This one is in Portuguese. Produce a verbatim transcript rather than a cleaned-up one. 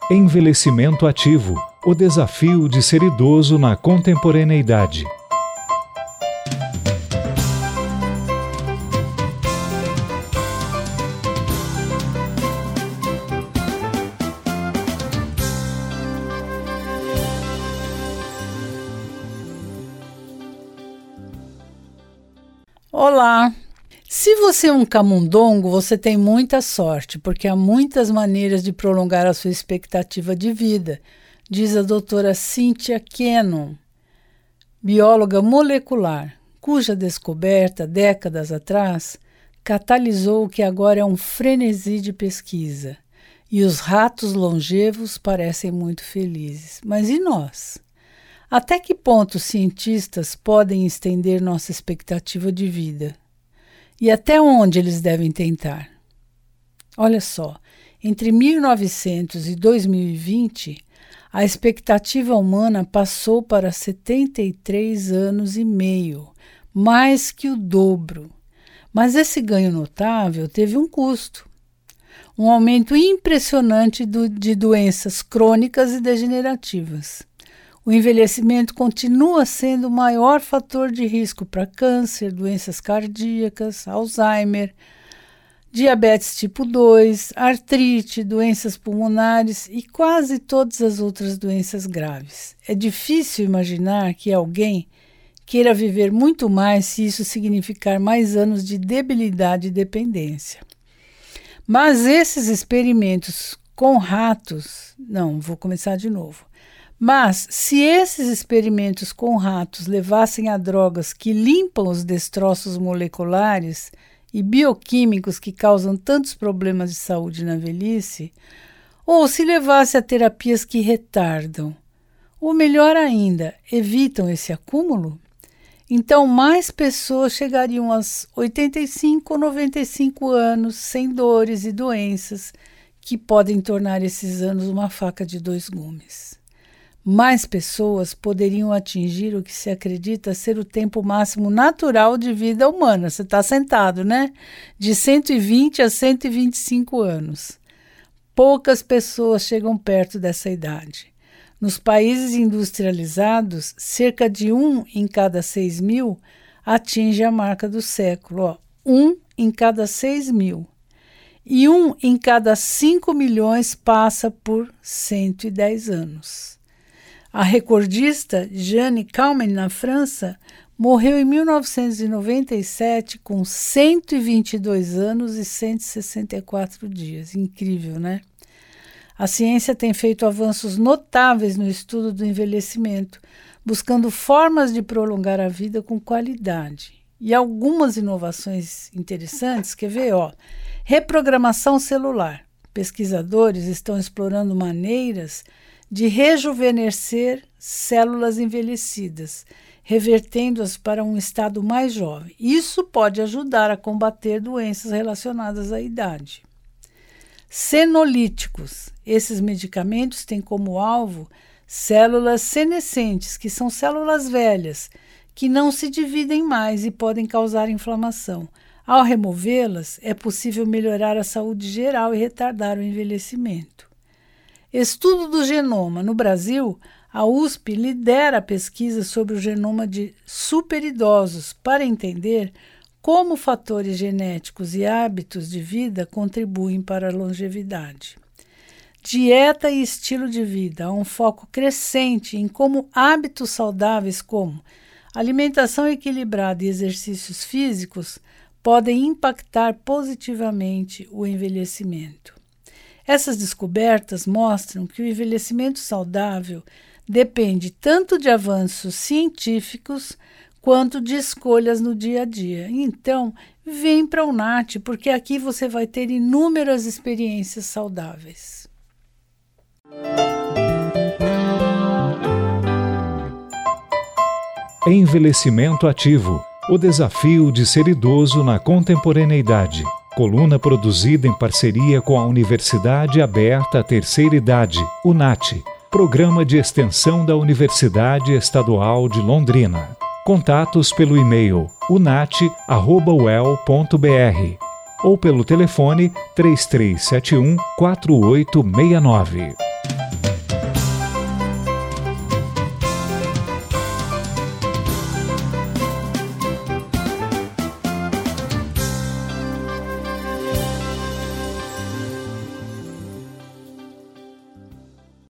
Envelhecimento ativo, o desafio de ser idoso na contemporaneidade. Olá! Se você é um camundongo, você tem muita sorte, porque há muitas maneiras de prolongar a sua expectativa de vida, diz a doutora Cynthia Cannon, bióloga molecular, cuja descoberta, décadas atrás, catalisou o que agora é um frenesi de pesquisa. E os ratos longevos parecem muito felizes. Mas e nós? Até que ponto os cientistas podem estender nossa expectativa de vida? E até onde eles devem tentar? Olha só, entre mil e novecentos e dois mil e vinte, a expectativa humana passou para setenta e três anos e meio, mais que o dobro. Mas esse ganho notável teve um custo. Um aumento impressionante do, de doenças crônicas e degenerativas. O envelhecimento continua sendo o maior fator de risco para câncer, doenças cardíacas, Alzheimer, diabetes tipo dois, artrite, doenças pulmonares e quase todas as outras doenças graves. É difícil imaginar que alguém queira viver muito mais se isso significar mais anos de debilidade e dependência. Mas esses experimentos com ratos... Não, vou começar de novo. Mas, se esses experimentos com ratos levassem a drogas que limpam os destroços moleculares e bioquímicos que causam tantos problemas de saúde na velhice, ou se levasse a terapias que retardam, ou melhor ainda, evitam esse acúmulo, então mais pessoas chegariam aos oitenta e cinco ou noventa e cinco anos sem dores e doenças que podem tornar esses anos uma faca de dois gumes. Mais pessoas poderiam atingir o que se acredita ser o tempo máximo natural de vida humana. Você está sentado, né? De cento e vinte a cento e vinte e cinco anos. Poucas pessoas chegam perto dessa idade. Nos países industrializados, cerca de um em cada seis mil atinge a marca do século. Ó, um em cada seis mil. E um em cada cinco milhões passa por cento e dez anos. A recordista Jeanne Calment, na França, morreu em mil novecentos e noventa e sete com cento e vinte e dois anos e cento e sessenta e quatro dias. Incrível, né? A ciência tem feito avanços notáveis no estudo do envelhecimento, buscando formas de prolongar a vida com qualidade. E algumas inovações interessantes, quer ver, ó, reprogramação celular. Pesquisadores estão explorando maneiras de rejuvenescer células envelhecidas, revertendo-as para um estado mais jovem. Isso pode ajudar a combater doenças relacionadas à idade. Senolíticos. Esses medicamentos têm como alvo células senescentes, que são células velhas, que não se dividem mais e podem causar inflamação. Ao removê-las, é possível melhorar a saúde geral e retardar o envelhecimento. Estudo do genoma. No Brasil, a U S P lidera a pesquisa sobre o genoma de superidosos para entender como fatores genéticos e hábitos de vida contribuem para a longevidade. Dieta e estilo de vida. Há um foco crescente em como hábitos saudáveis como alimentação equilibrada e exercícios físicos podem impactar positivamente o envelhecimento. Essas descobertas mostram que o envelhecimento saudável depende tanto de avanços científicos quanto de escolhas no dia a dia. Então, vem para o N A T, porque aqui você vai ter inúmeras experiências saudáveis. Envelhecimento ativo, o desafio de ser idoso na contemporaneidade. Coluna produzida em parceria com a Universidade Aberta à Terceira Idade, U N A T, Programa de Extensão da Universidade Estadual de Londrina. Contatos pelo e-mail unat arroba u e l ponto b r ou pelo telefone três três sete um, quatro oito seis nove.